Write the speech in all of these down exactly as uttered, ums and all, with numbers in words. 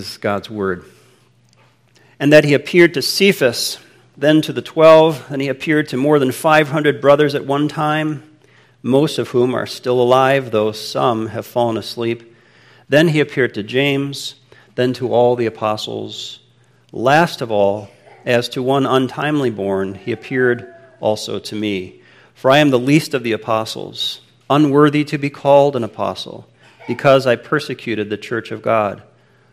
This is God's word. And that he appeared to Cephas, then to the twelve, and he appeared to more than five hundred brothers at one time, most of whom are still alive, though some have fallen asleep. Then he appeared to James, then to all the apostles. Last of all, as to one untimely born, he appeared also to me. For I am the least of the apostles, unworthy to be called an apostle, because I persecuted the church of God.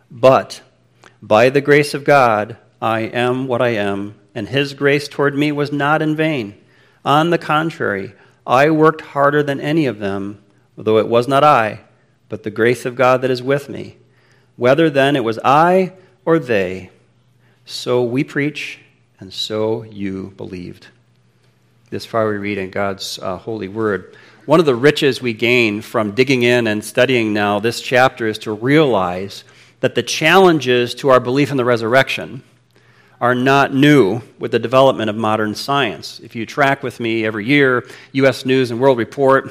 But by the grace of God, I am what I am, and his grace toward me was not in vain. On the contrary, I worked harder than any of them, though it was not I, but the grace of God that is with me. Whether then it was I or they, so we preach, and so you believed. This far we read in God's uh, holy word. One of the riches we gain from digging in and studying now this chapter is to realize that the challenges to our belief in the resurrection are not new with the development of modern science. If you track with me every year, U S News and World Report,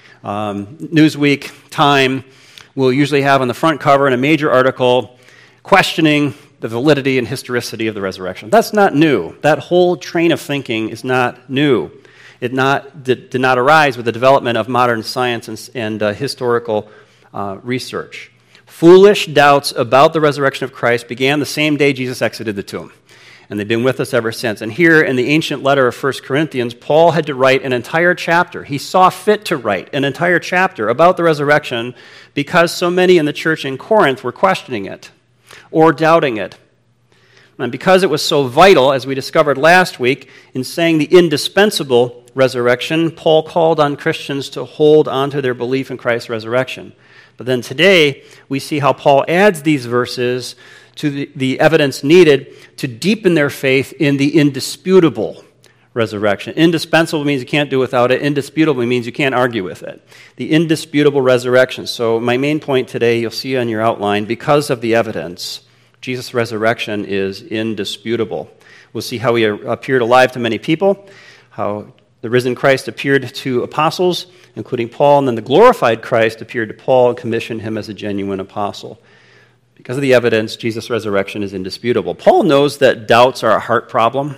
um, Newsweek, Time will usually have on the front cover in a major article questioning the validity and historicity of the resurrection. That's not new. That whole train of thinking is not new. It not did, did not arise with the development of modern science and, and uh, historical uh, research. Foolish doubts about the resurrection of Christ began the same day Jesus exited the tomb, and they've been with us ever since. And here in the ancient letter of First Corinthians, Paul had to write an entire chapter. He saw fit to write an entire chapter about the resurrection because so many in the church in Corinth were questioning it or doubting it. And because it was so vital, as we discovered last week, in saying the indispensable resurrection, Paul called on Christians to hold on to their belief in Christ's resurrection. But then today, we see how Paul adds these verses to the, the evidence needed to deepen their faith in the indisputable resurrection. Indispensable means you can't do without it. Indisputable means you can't argue with it. The indisputable resurrection. So my main point today, you'll see on your outline, because of the evidence, Jesus' resurrection is indisputable. We'll see how he appeared alive to many people, how the risen Christ appeared to apostles, including Paul, and then the glorified Christ appeared to Paul and commissioned him as a genuine apostle. Because of the evidence, Jesus' resurrection is indisputable. Paul knows that doubts are a heart problem.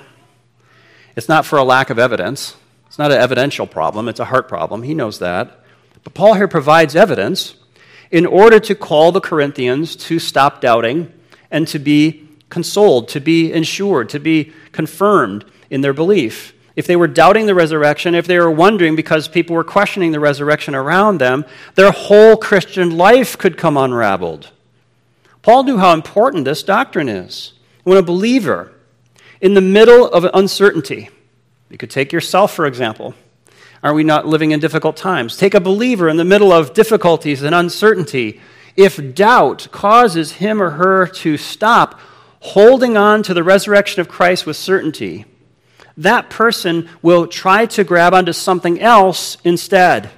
It's not for a lack of evidence. It's not an evidential problem. It's a heart problem. He knows that. But Paul here provides evidence in order to call the Corinthians to stop doubting and to be consoled, to be ensured, to be confirmed in their belief. If they were doubting the resurrection, if they were wondering because people were questioning the resurrection around them, their whole Christian life could come unraveled. Paul knew how important this doctrine is. When a believer, in the middle of uncertainty, you could take yourself, for example. Are we not living in difficult times? Take a believer in the middle of difficulties and uncertainty. If doubt causes him or her to stop holding on to the resurrection of Christ with certainty, that person will try to grab onto something else instead.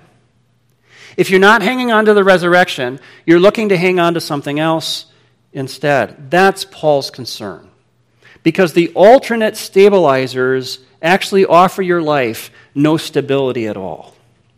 If you're not hanging on to the resurrection, you're looking to hang on to something else instead. That's Paul's concern. Because the alternate stabilizers actually offer your life no stability at all.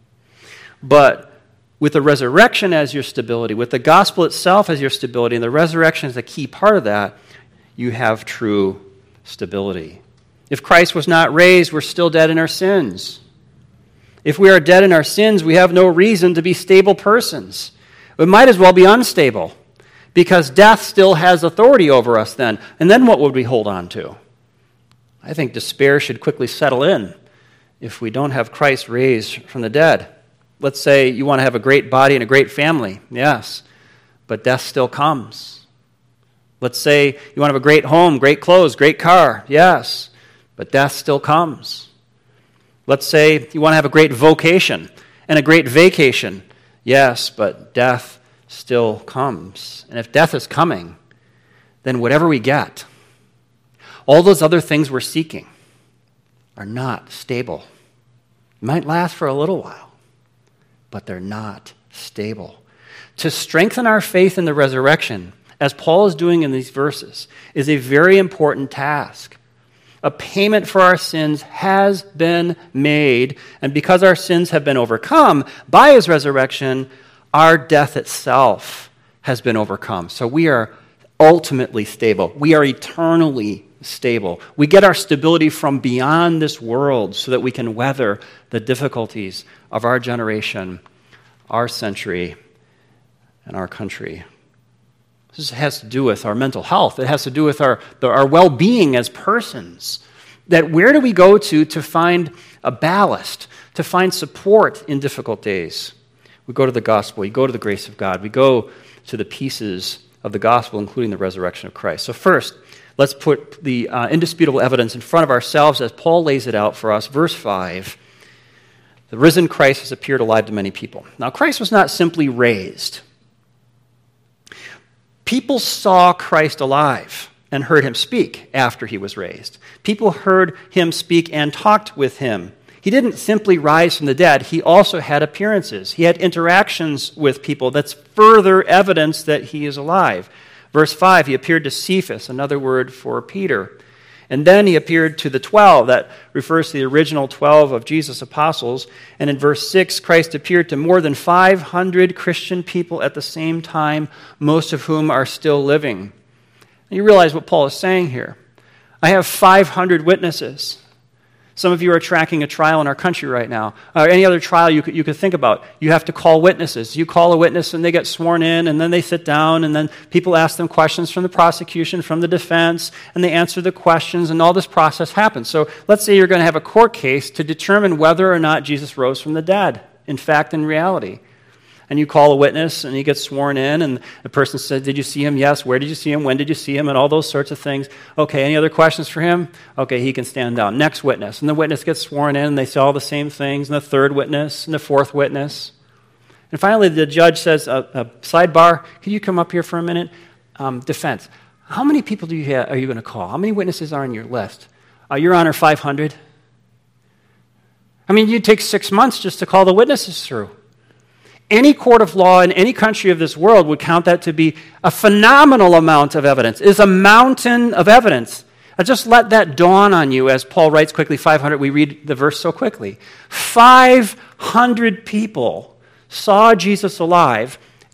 But with the resurrection as your stability, with the gospel itself as your stability, and the resurrection is a key part of that, you have true stability. If Christ was not raised, we're still dead in our sins. If we are dead in our sins, we have no reason to be stable persons. We might as well be unstable, because death still has authority over us then. And then what would we hold on to? I think despair should quickly settle in if we don't have Christ raised from the dead. Let's say you want to have a great body and a great family. Yes, but death still comes. Let's say you want to have a great home, great clothes, great car. Yes, but death still comes. Let's say you want to have a great vocation and a great vacation. Yes, but death still comes. And if death is coming, then whatever we get, all those other things we're seeking are not stable. It might last for a little while, but they're not stable. To strengthen our faith in the resurrection, as Paul is doing in these verses, is a very important task. A payment for our sins has been made, and because our sins have been overcome by his resurrection, our death itself has been overcome. So we are ultimately stable. We are eternally stable. We get our stability from beyond this world so that we can weather the difficulties of our generation, our century, and our country. This has to do with our mental health. It has to do with our, our well-being as persons. That where do we go to to find a ballast, to find support in difficult days? We go to the gospel. We go to the grace of God. We go to the pieces of the gospel, including the resurrection of Christ. So first, let's put the uh, indisputable evidence in front of ourselves as Paul lays it out for us. Verse five, the risen Christ has appeared alive to many people. Now, Christ was not simply raised. People saw Christ alive and heard him speak after he was raised. People heard him speak and talked with him. He didn't simply rise from the dead. He also had appearances. He had interactions with people. That's further evidence that he is alive. Verse five, he appeared to Cephas, another word for Peter. And then he appeared to the twelve. That refers to the original twelve of Jesus' apostles. And in verse six, Christ appeared to more than five hundred Christian people at the same time, most of whom are still living. And you realize what Paul is saying here. I have five hundred witnesses. Some of you are tracking a trial in our country right now, or any other trial you could, you could think about. You have to call witnesses. You call a witness and they get sworn in, and then they sit down, and then people ask them questions from the prosecution, from the defense, and they answer the questions, and all this process happens. So let's say you're going to have a court case to determine whether or not Jesus rose from the dead, in fact, in reality. And you call a witness, and he gets sworn in, and the person said, did you see him? Yes. Where did you see him? When did you see him? And all those sorts of things. Okay, any other questions for him? Okay, he can stand down. Next witness. And the witness gets sworn in, and they say all the same things, and the third witness, and the fourth witness. And finally, the judge says, uh, uh, sidebar, can you come up here for a minute? Um, defense, how many people do you have, are you going to call? How many witnesses are on your list? Uh, Your Honor, five hundred. I mean, you'd take six months just to call the witnesses through. Any court of law in any country of this world would count that to be a phenomenal amount of evidence. It is a mountain of evidence. Now just let that dawn on you as Paul writes quickly, five hundred. We read the verse so quickly. five hundred people saw Jesus alive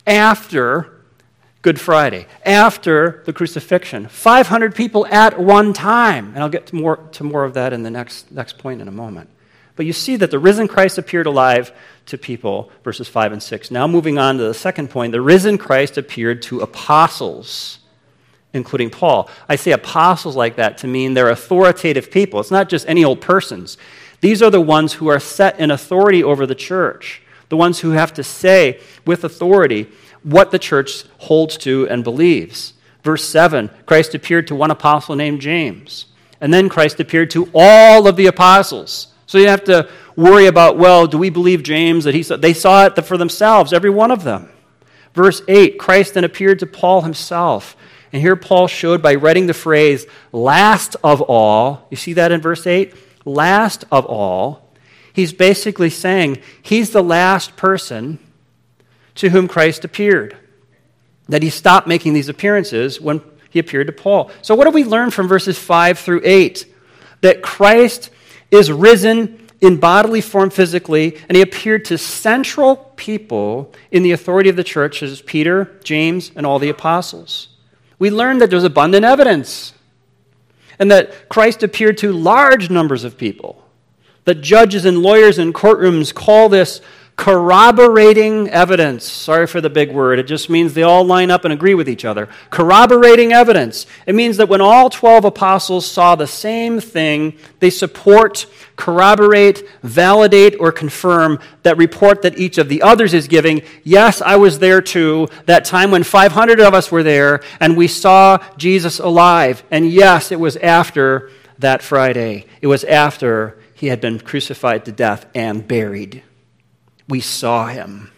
after Good Friday, after the crucifixion. five hundred people at one time. And I'll get to more, to more of that in the next, next point in a moment. But you see that the risen Christ appeared alive to people, verses five and six. Now moving on to the second point, the risen Christ appeared to apostles, including Paul. I say apostles like that to mean they're authoritative people. It's not just any old persons. These are the ones who are set in authority over the church, the ones who have to say with authority what the church holds to and believes. Verse seven, Christ appeared to one apostle named James. And then Christ appeared to all of the apostles. So you have to worry about, well, do we believe James that he saw? They saw it for themselves, every one of them. Verse eight, Christ then appeared to Paul himself. And here Paul showed by writing the phrase, last of all. You see that in verse eight? Last of all. He's basically saying he's the last person to whom Christ appeared. That he stopped making these appearances when he appeared to Paul. So what do we learn from verses five through eight? That Christ is risen in bodily form physically, and he appeared to central people in the authority of the church, as Peter, James, and all the apostles. We learned that there's abundant evidence, and that Christ appeared to large numbers of people. That judges and lawyers in courtrooms call this corroborating evidence. Sorry for the big word. It just means they all line up and agree with each other. Corroborating evidence. It means that when all twelve apostles saw the same thing, they support, corroborate, validate, or confirm that report that each of the others is giving. Yes, I was there too, that time when five hundred of us were there, and we saw Jesus alive. And yes, it was after that Friday. It was after he had been crucified to death and buried. We saw him.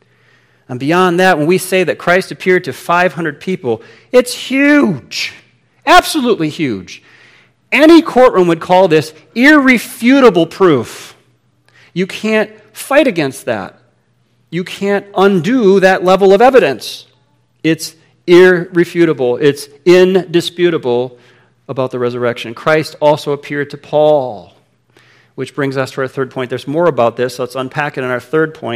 And beyond that, when we say that Christ appeared to five hundred people, it's huge. Absolutely huge. Any courtroom would call this irrefutable proof. You can't fight against that. You can't undo that level of evidence. It's irrefutable. It's indisputable about the resurrection. Christ also appeared to Paul. Which brings us to our third point. There's more about this, so let's unpack it in our third point.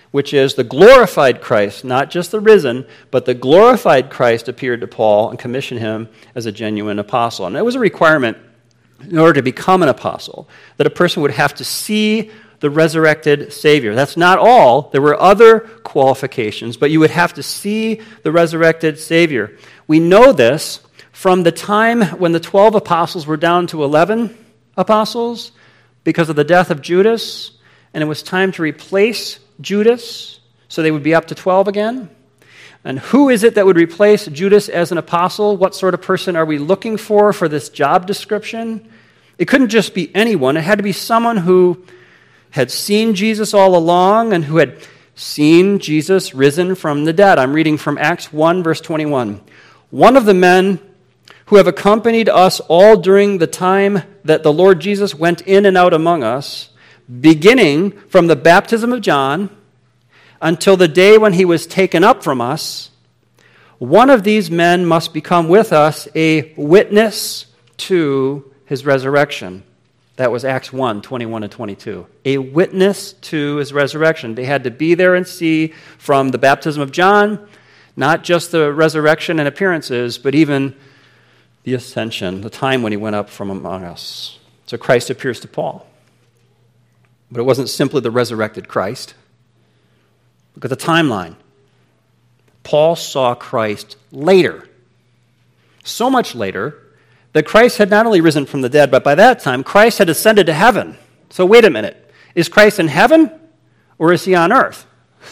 which is the glorified Christ, not just the risen, but the glorified Christ appeared to Paul and commissioned him as a genuine apostle. And that was a requirement in order to become an apostle, that a person would have to see the resurrected Savior. That's not all. There were other qualifications, but you would have to see the resurrected Savior. We know this from the time when the twelve apostles were down to eleven apostles because of the death of Judas, and it was time to replace Judas, so they would be up to twelve again. And who is it that would replace Judas as an apostle? What sort of person are we looking for for this job description? It couldn't just be anyone. It had to be someone who had seen Jesus all along and who had seen Jesus risen from the dead. I'm reading from Acts one, verse twenty-one. One of the men who have accompanied us all during the time that the Lord Jesus went in and out among us, beginning from the baptism of John until the day when he was taken up from us, one of these men must become with us a witness to his resurrection. That was Acts one, twenty-one and twenty-two. A witness to his resurrection. They had to be there and see from the baptism of John, not just the resurrection and appearances, but even the ascension, the time when he went up from among us. So Christ appears to Paul. But it wasn't simply the resurrected Christ. Look at the timeline. Paul saw Christ later. So much later that Christ had not only risen from the dead, but by that time, Christ had ascended to heaven. So wait a minute. Is Christ in heaven or is he on earth?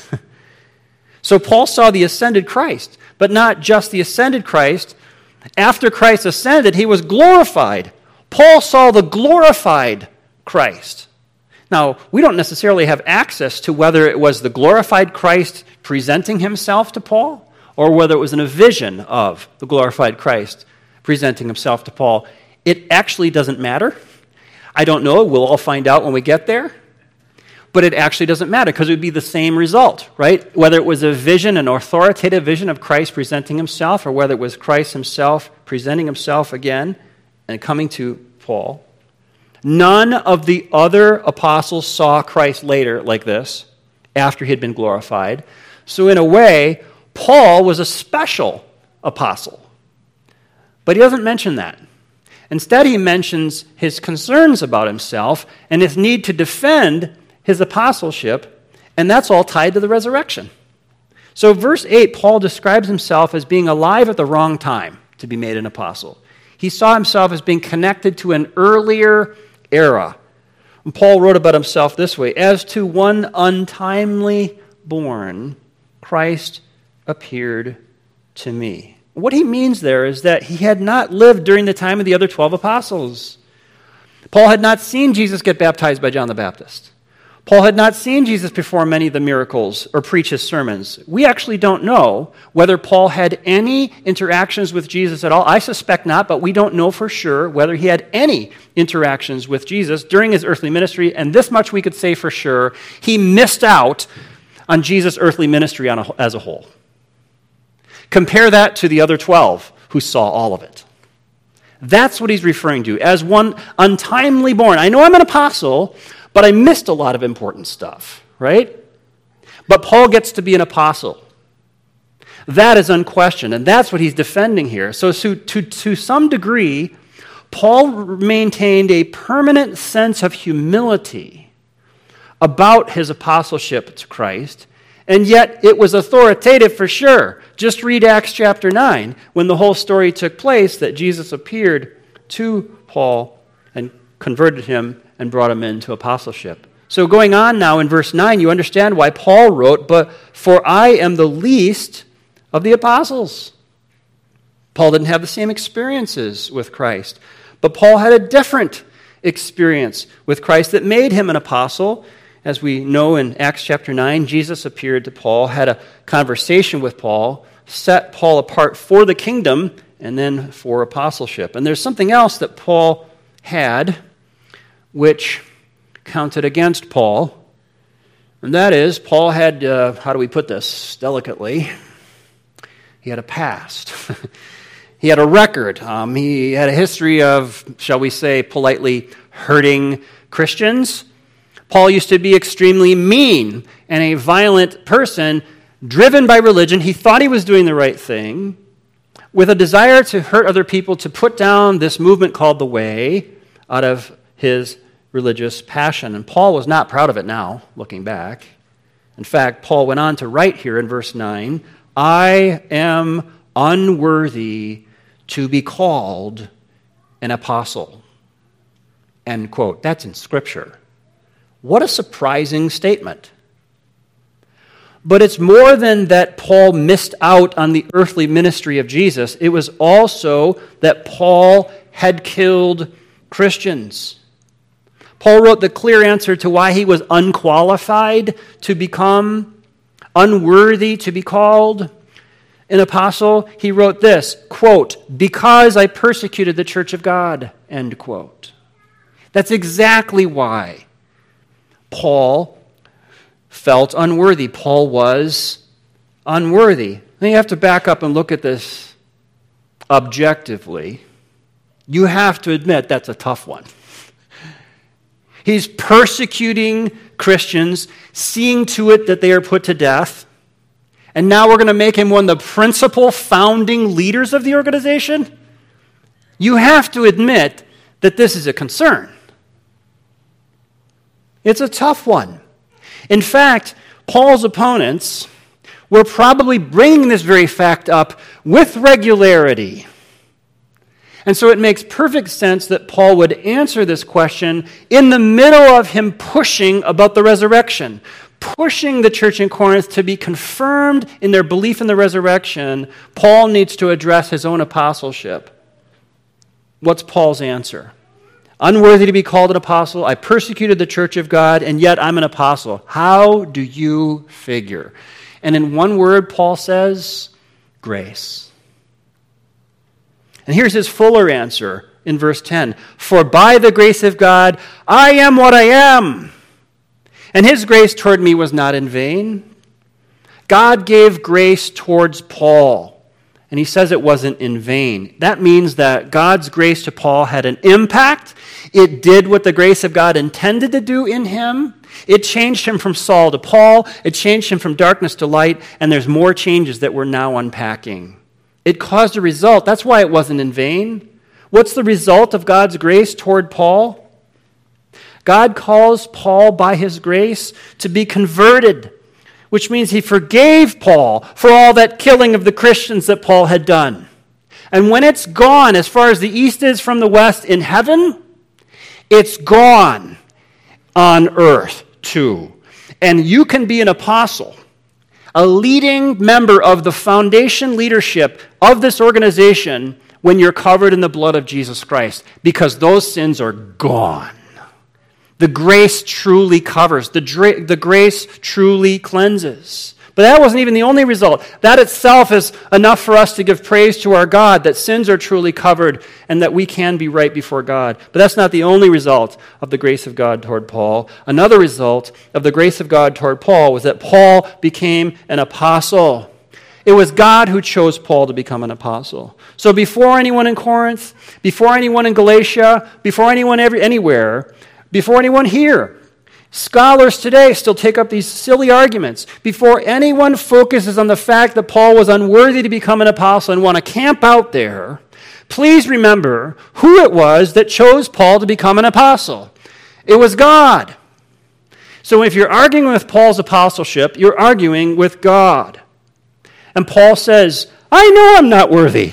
So Paul saw the ascended Christ, but not just the ascended Christ. After Christ ascended, he was glorified. Paul saw the glorified Christ. Now, we don't necessarily have access to whether it was the glorified Christ presenting himself to Paul or whether it was in a vision of the glorified Christ presenting himself to Paul. It actually doesn't matter. I don't know. We'll all find out when we get there. But it actually doesn't matter because it would be the same result, right? Whether it was a vision, an authoritative vision of Christ presenting himself, or whether it was Christ himself presenting himself again and coming to Paul. None of the other apostles saw Christ later like this, after he had been glorified. So in a way, Paul was a special apostle. But he doesn't mention that. Instead, he mentions his concerns about himself and his need to defend his apostleship, and that's all tied to the resurrection. So verse eight, Paul describes himself as being alive at the wrong time to be made an apostle. He saw himself as being connected to an earlier era. And Paul wrote about himself this way: as to one untimely born, Christ appeared to me. What he means there is that he had not lived during the time of the other twelve apostles. Paul had not seen Jesus get baptized by John the Baptist. Paul had not seen Jesus perform many of the miracles or preach his sermons. We actually don't know whether Paul had any interactions with Jesus at all. I suspect not, but we don't know for sure whether he had any interactions with Jesus during his earthly ministry, and this much we could say for sure: he missed out on Jesus' earthly ministry on a, as a whole. Compare that to the other twelve who saw all of it. That's what he's referring to, as one untimely born. I know I'm an apostle, but I missed a lot of important stuff, right? But Paul gets to be an apostle. That is unquestioned, and that's what he's defending here. So to, to, to some degree, Paul maintained a permanent sense of humility about his apostleship to Christ, and yet it was authoritative for sure. Just read Acts chapter nine, when the whole story took place, that Jesus appeared to Paul and converted him and brought him into apostleship. So going on now in verse nine, you understand why Paul wrote, "But for I am the least of the apostles." Paul didn't have the same experiences with Christ, but Paul had a different experience with Christ that made him an apostle. As we know in Acts chapter nine, Jesus appeared to Paul, had a conversation with Paul, set Paul apart for the kingdom, and then for apostleship. And there's something else that Paul had which counted against Paul, and that is, Paul had, uh, how do we put this delicately? He had a past. He had a record. Um, he had a history of, shall we say politely, hurting Christians. Paul used to be extremely mean and a violent person, driven by religion. He thought he was doing the right thing, with a desire to hurt other people, to put down this movement called the Way out of his religious passion. And Paul was not proud of it now, looking back. In fact, Paul went on to write here in verse nine, I am unworthy to be called an apostle. End quote. That's in Scripture. What a surprising statement. But it's more than that Paul missed out on the earthly ministry of Jesus. It was also that Paul had killed Christians. Paul wrote the clear answer to why he was unqualified to become, unworthy to be called an apostle. He wrote this, quote, because I persecuted the church of God, end quote. That's exactly why Paul felt unworthy. Paul was unworthy. Now you have to back up and look at this objectively. You have to admit that's a tough one. He's persecuting Christians, seeing to it that they are put to death, and now we're going to make him one of the principal founding leaders of the organization? You have to admit that this is a concern. It's a tough one. In fact, Paul's opponents were probably bringing this very fact up with regularity. And so it makes perfect sense that Paul would answer this question in the middle of him pushing about the resurrection, pushing the church in Corinth to be confirmed in their belief in the resurrection. Paul needs to address his own apostleship. What's Paul's answer? Unworthy to be called an apostle, I persecuted the church of God, and yet I'm an apostle. How do you figure? And in one word, Paul says, grace. And here's his fuller answer in verse ten. For by the grace of God, I am what I am. And his grace toward me was not in vain. God gave grace towards Paul. And he says it wasn't in vain. That means that God's grace to Paul had an impact. It did what the grace of God intended to do in him. It changed him from Saul to Paul. It changed him from darkness to light. And there's more changes that we're now unpacking. It caused a result. That's why it wasn't in vain. What's the result of God's grace toward Paul? God calls Paul by his grace to be converted, which means he forgave Paul for all that killing of the Christians that Paul had done. And when it's gone, as far as the east is from the west in heaven, it's gone on earth too. And you can be an apostle, a leading member of the foundation leadership of this organization when you're covered in the blood of Jesus Christ, because those sins are gone. The grace truly covers. The, dra- the grace truly cleanses. But that wasn't even the only result. That itself is enough for us to give praise to our God, that sins are truly covered and that we can be right before God. But that's not the only result of the grace of God toward Paul. Another result of the grace of God toward Paul was that Paul became an apostle. It was God who chose Paul to become an apostle. So before anyone in Corinth, before anyone in Galatia, before anyone every, anywhere, before anyone here, scholars today still take up these silly arguments. Before anyone focuses on the fact that Paul was unworthy to become an apostle and want to camp out there, please remember who it was that chose Paul to become an apostle. It was God. So if you're arguing with Paul's apostleship, you're arguing with God. And Paul says, I know I'm not worthy.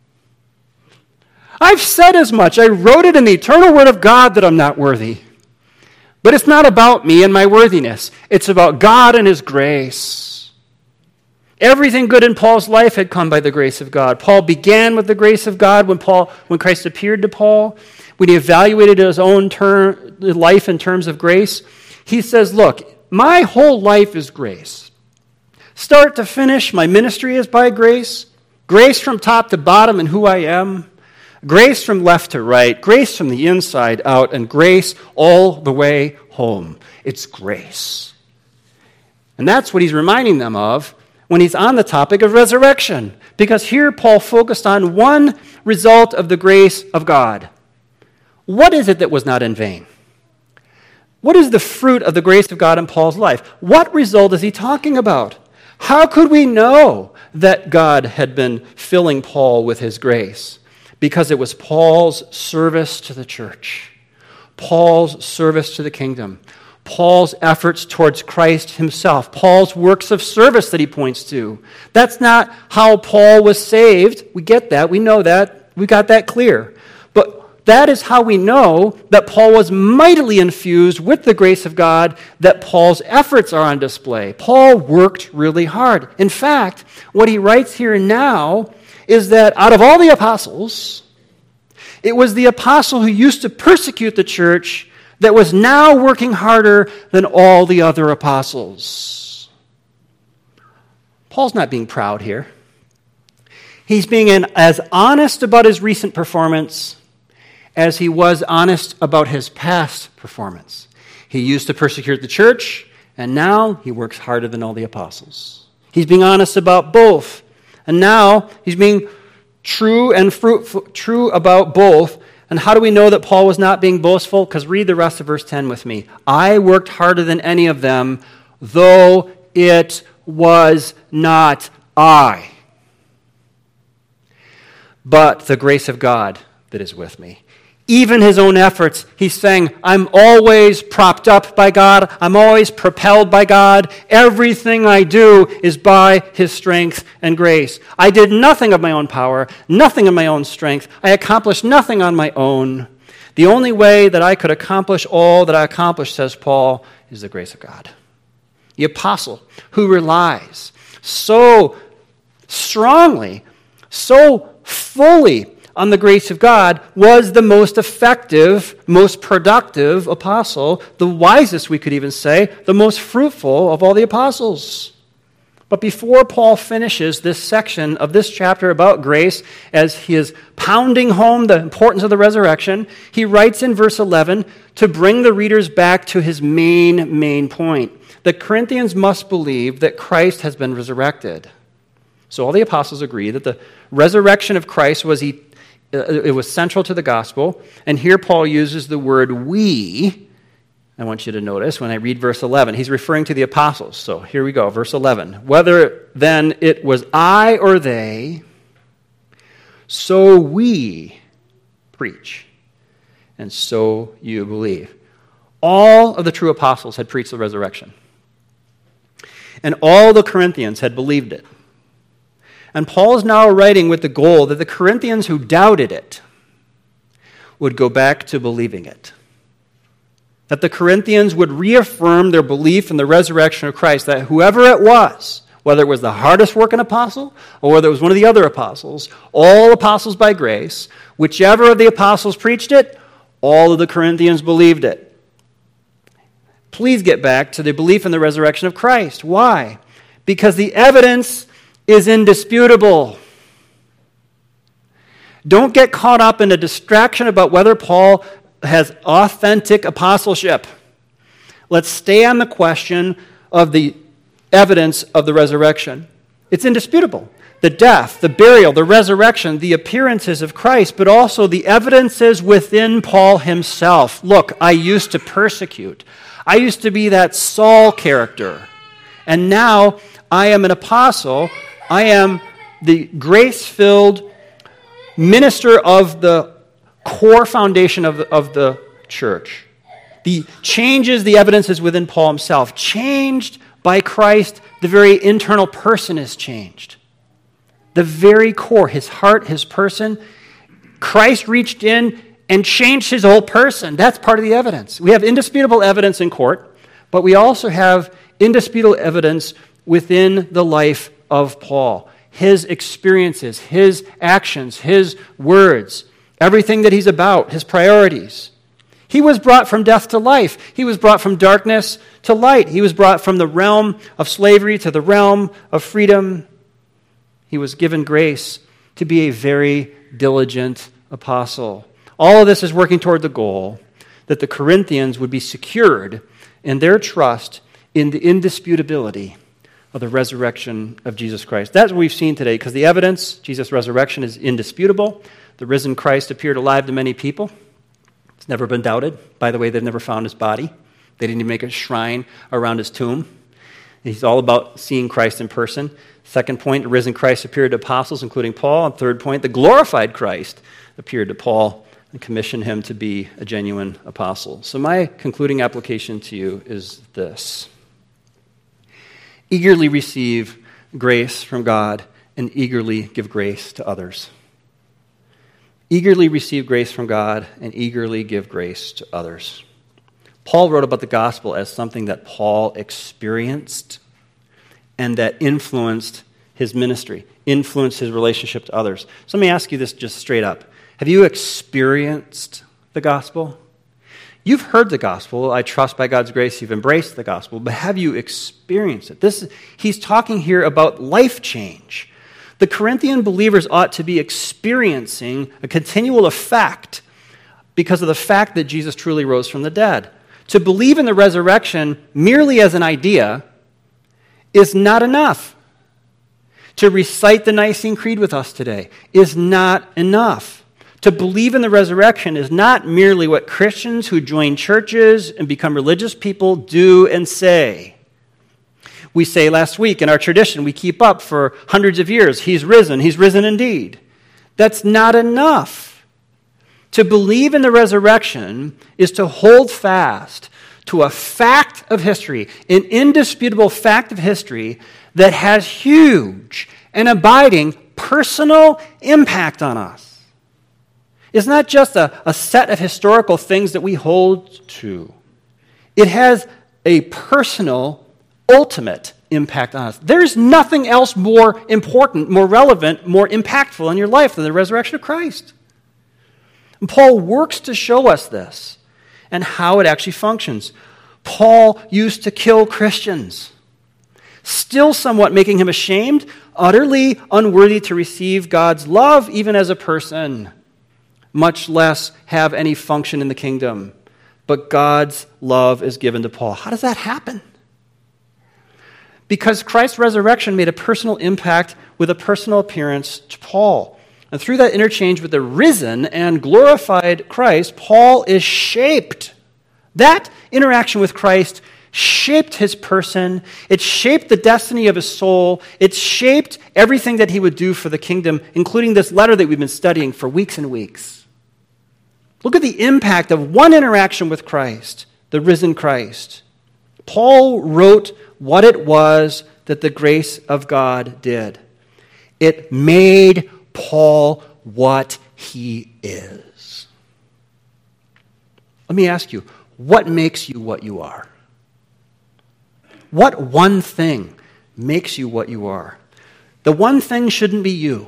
I've said as much. I wrote it in the eternal word of God that I'm not worthy. But it's not about me and my worthiness. It's about God and his grace. Everything good in Paul's life had come by the grace of God. Paul began with the grace of God when Paul, when Christ appeared to Paul. When he evaluated his own term, life in terms of grace, he says, look, my whole life is grace. Start to finish, my ministry is by grace. Grace from top to bottom in who I am. Grace from left to right, grace from the inside out, and grace all the way home. It's grace. And that's what he's reminding them of when he's on the topic of resurrection. Because here Paul focused on one result of the grace of God. What is it that was not in vain? What is the fruit of the grace of God in Paul's life? What result is he talking about? How could we know that God had been filling Paul with his grace? Because it was Paul's service to the church, Paul's service to the kingdom, Paul's efforts towards Christ himself, Paul's works of service that he points to. That's not how Paul was saved. We get that. We know that. We got that clear. But that is how we know that Paul was mightily infused with the grace of God, that Paul's efforts are on display. Paul worked really hard. In fact, what he writes here now is that out of all the apostles, it was the apostle who used to persecute the church that was now working harder than all the other apostles. Paul's not being proud here. He's being as honest about his recent performance as he was honest about his past performance. He used to persecute the church, and now he works harder than all the apostles. He's being honest about both, and now he's being true and fruitful, true about both. And how do we know that Paul was not being boastful? Because read the rest of verse ten with me. I worked harder than any of them, though it was not I, but the grace of God that is with me. Even his own efforts, he's saying, I'm always propped up by God. I'm always propelled by God. Everything I do is by his strength and grace. I did nothing of my own power, nothing of my own strength. I accomplished nothing on my own. The only way that I could accomplish all that I accomplished, says Paul, is the grace of God. The apostle who relies so strongly, so fully on the grace of God was the most effective, most productive apostle, the wisest, we could even say, the most fruitful of all the apostles. But before Paul finishes this section of this chapter about grace, as he is pounding home the importance of the resurrection, he writes in verse eleven to bring the readers back to his main, main point. The Corinthians must believe that Christ has been resurrected. So all the apostles agree that the resurrection of Christ was eternal. It was central to the gospel. And here Paul uses the word we. I want you to notice when I read verse eleven, he's referring to the apostles. So here we go, verse eleven. Whether then it was I or they, so we preach, and so you believe. All of the true apostles had preached the resurrection. And all the Corinthians had believed it. And Paul is now writing with the goal that the Corinthians who doubted it would go back to believing it. That the Corinthians would reaffirm their belief in the resurrection of Christ, that whoever it was, whether it was the hardest working apostle or whether it was one of the other apostles, all apostles by grace, whichever of the apostles preached it, all of the Corinthians believed it. Please get back to the belief in the resurrection of Christ. Why? Because the evidence is indisputable. Don't get caught up in a distraction about whether Paul has authentic apostleship. Let's stay on the question of the evidence of the resurrection. It's indisputable. The death, the burial, the resurrection, the appearances of Christ, but also the evidences within Paul himself. Look, I used to persecute. I used to be that Saul character. And now I am an apostle. I am the grace-filled minister of the core foundation of the, of the church. The changes, the evidences within Paul himself. Changed by Christ, the very internal person is changed. The very core, his heart, his person. Christ reached in and changed his whole person. That's part of the evidence. We have indisputable evidence in court, but we also have indisputable evidence within the life of Paul. His experiences, his actions, his words, everything that he's about, his priorities. He was brought from death to life. He was brought from darkness to light. He was brought from the realm of slavery to the realm of freedom. He was given grace to be a very diligent apostle. All of this is working toward the goal that the Corinthians would be secured in their trust in the indisputability of the resurrection of Jesus Christ. That's what we've seen today, because the evidence, Jesus' resurrection, is indisputable. The risen Christ appeared alive to many people. It's never been doubted. By the way, they've never found his body. They didn't even make a shrine around his tomb. He's all about seeing Christ in person. Second point, the risen Christ appeared to apostles, including Paul. And third point, the glorified Christ appeared to Paul and commissioned him to be a genuine apostle. So my concluding application to you is this. Eagerly receive grace from God and eagerly give grace to others. Eagerly receive grace from God and eagerly give grace to others. Paul wrote about the gospel as something that Paul experienced and that influenced his ministry, influenced his relationship to others. So let me ask you this just straight up. Have you experienced the gospel? You've heard the gospel. I trust by God's grace you've embraced the gospel, but have you experienced it? This is, he's talking here about life change. The Corinthian believers ought to be experiencing a continual effect because of the fact that Jesus truly rose from the dead. To believe in the resurrection merely as an idea is not enough. To recite the Nicene Creed with us today is not enough. To believe in the resurrection is not merely what Christians who join churches and become religious people do and say. We say last week in our tradition, we keep up for hundreds of years, he's risen, he's risen indeed. That's not enough. To believe in the resurrection is to hold fast to a fact of history, an indisputable fact of history that has huge and abiding personal impact on us. It's not just a, a set of historical things that we hold to. It has a personal, ultimate impact on us. There's nothing else more important, more relevant, more impactful in your life than the resurrection of Christ. And Paul works to show us this and how it actually functions. Paul used to kill Christians, still somewhat making him ashamed, utterly unworthy to receive God's love even as a person, much less have any function in the kingdom. But God's love is given to Paul. How does that happen? Because Christ's resurrection made a personal impact with a personal appearance to Paul. And through that interchange with the risen and glorified Christ, Paul is shaped. That interaction with Christ shaped his person. It shaped the destiny of his soul. It shaped everything that he would do for the kingdom, including this letter that we've been studying for weeks and weeks. Look at the impact of one interaction with Christ, the risen Christ. Paul wrote what it was that the grace of God did. It made Paul what he is. Let me ask you, what makes you what you are? What one thing makes you what you are? The one thing shouldn't be you.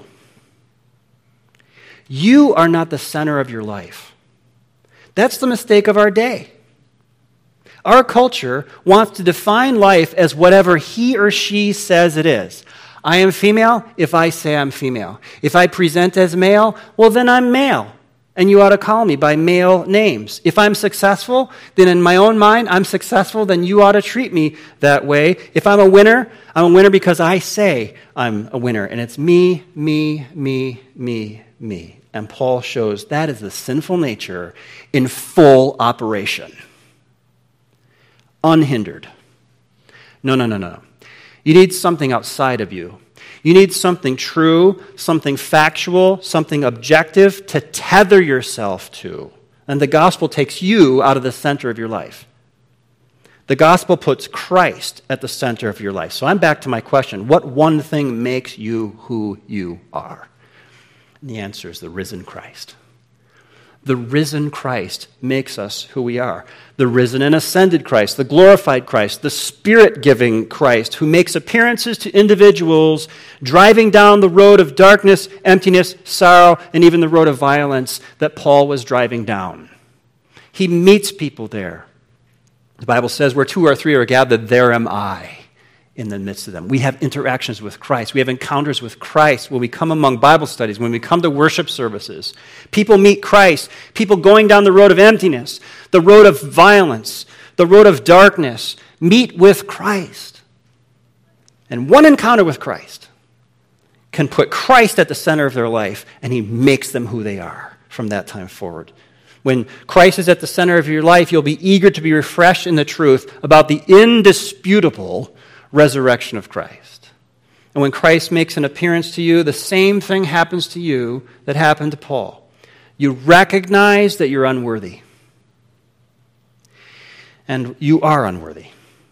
You are not the center of your life. That's the mistake of our day. Our culture wants to define life as whatever he or she says it is. I am female if I say I'm female. If I present as male, well, then I'm male. And you ought to call me by male names. If I'm successful, then in my own mind, I'm successful, then you ought to treat me that way. If I'm a winner, I'm a winner because I say I'm a winner. And it's me, me, me, me, me. And Paul shows that is the sinful nature in full operation. Unhindered. No, no, no, no. You need something outside of you. You need something true, something factual, something objective to tether yourself to. And the gospel takes you out of the center of your life. The gospel puts Christ at the center of your life. So I'm back to my question. What one thing makes you who you are? And the answer is the risen Christ. The risen Christ makes us who we are. The risen and ascended Christ, the glorified Christ, the Spirit-giving Christ who makes appearances to individuals driving down the road of darkness, emptiness, sorrow, and even the road of violence that Paul was driving down. He meets people there. The Bible says, where two or three are gathered, there am I in the midst of them. We have interactions with Christ. We have encounters with Christ when we come among Bible studies, when we come to worship services. People meet Christ. People going down the road of emptiness, the road of violence, the road of darkness, meet with Christ. And one encounter with Christ can put Christ at the center of their life, and he makes them who they are from that time forward. When Christ is at the center of your life, you'll be eager to be refreshed in the truth about the indisputable resurrection of Christ. And when Christ makes an appearance to you, the same thing happens to you that happened to Paul. You recognize that you're unworthy. And you are unworthy.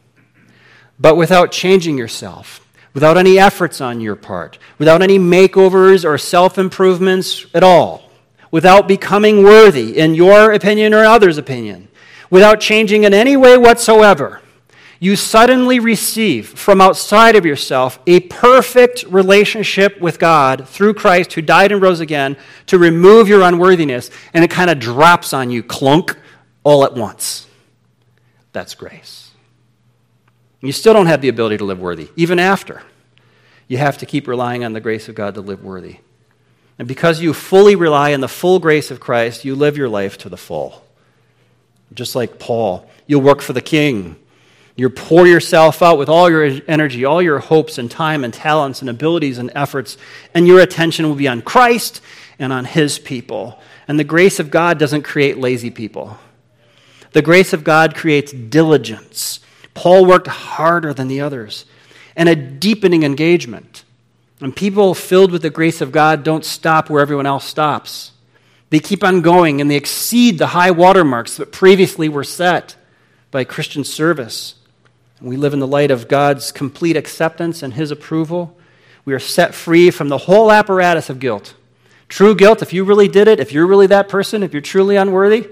But without changing yourself, without any efforts on your part, without any makeovers or self-improvements at all, without becoming worthy in your opinion or others' opinion, without changing in any way whatsoever, you suddenly receive from outside of yourself a perfect relationship with God through Christ who died and rose again to remove your unworthiness, and it kind of drops on you, clunk, all at once. That's grace. You still don't have the ability to live worthy, even after. You have to keep relying on the grace of God to live worthy. And because you fully rely on the full grace of Christ, you live your life to the full. Just like Paul, you'll work for the King. You pour yourself out with all your energy, all your hopes and time and talents and abilities and efforts, and your attention will be on Christ and on His people. And the grace of God doesn't create lazy people. The grace of God creates diligence. Paul worked harder than the others, and a deepening engagement. And people filled with the grace of God don't stop where everyone else stops. They keep on going, and they exceed the high watermarks that previously were set by Christian service. And we live in the light of God's complete acceptance and His approval. We are set free from the whole apparatus of guilt. True guilt, if you really did it, if you're really that person, if you're truly unworthy,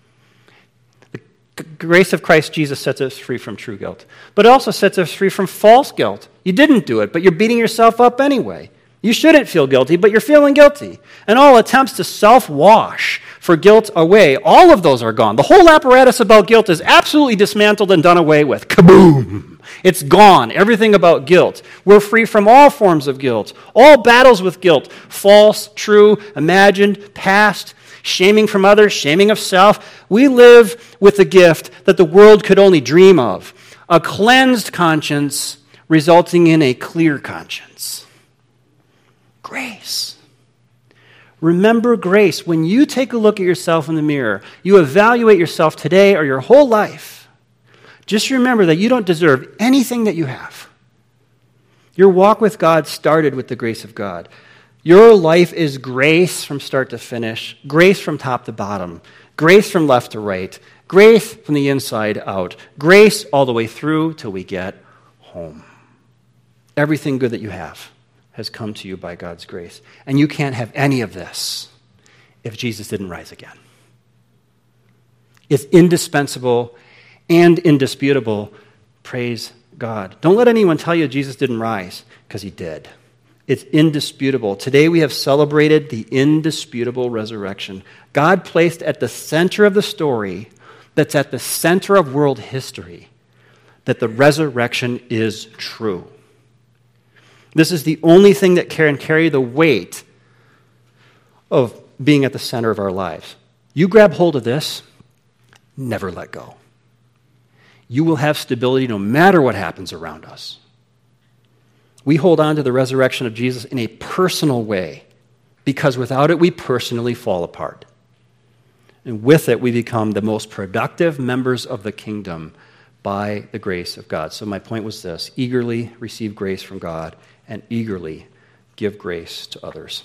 the grace of Christ Jesus sets us free from true guilt. But it also sets us free from false guilt. You didn't do it, but you're beating yourself up anyway. You shouldn't feel guilty, but you're feeling guilty. And all attempts to self-wash for guilt away, all of those are gone. The whole apparatus about guilt is absolutely dismantled and done away with. Kaboom! It's gone. Everything about guilt. We're free from all forms of guilt. All battles with guilt. False, true, imagined, past, shaming from others, shaming of self. We live with the gift that the world could only dream of. A cleansed conscience resulting in a clear conscience. Grace. Remember grace. When you take a look at yourself in the mirror, you evaluate yourself today or your whole life, just remember that you don't deserve anything that you have. Your walk with God started with the grace of God. Your life is grace from start to finish, grace from top to bottom, grace from left to right, grace from the inside out, grace all the way through till we get home. Everything good that you have has come to you by God's grace. And you can't have any of this if Jesus didn't rise again. It's indispensable and indisputable. Praise God. Don't let anyone tell you Jesus didn't rise, because He did. It's indisputable. Today we have celebrated the indisputable resurrection. God placed at the center of the story, that's at the center of world history, that the resurrection is true. This is the only thing that can carry the weight of being at the center of our lives. You grab hold of this, never let go. You will have stability no matter what happens around us. We hold on to the resurrection of Jesus in a personal way, because without it, we personally fall apart. And with it, we become the most productive members of the kingdom by the grace of God. So my point was this: eagerly receive grace from God and eagerly give grace to others.